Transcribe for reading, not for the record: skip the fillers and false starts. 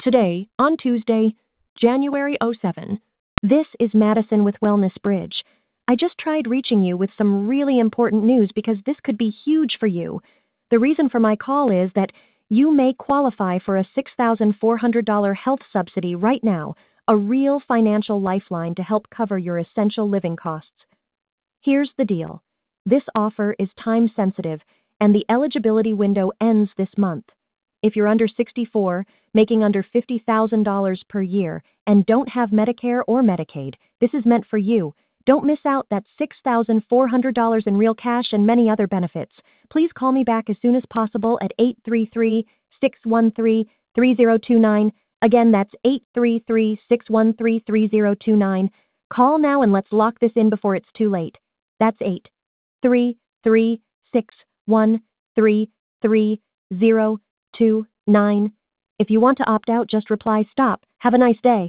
Today, on Tuesday, January 7. This is Madison with Wellness Bridge. I just tried reaching you with some really important news because this could be huge for you. The reason for my call is that you may qualify for a $6,400 health subsidy right now, a real financial lifeline to help cover your essential living costs. Here's the deal. This offer is time sensitive, and the eligibility window ends this month. If you're under 64, making under $50,000 per year, and don't have Medicare or Medicaid, this is meant for you. Don't miss out that $6,400 in real cash and many other benefits. Please call me back as soon as possible at 833-613-3029. Again, that's 833-613-3029. Call now and let's lock this in before it's too late. That's 833-613-3029. If you want to opt out, just reply STOP. Have a nice day.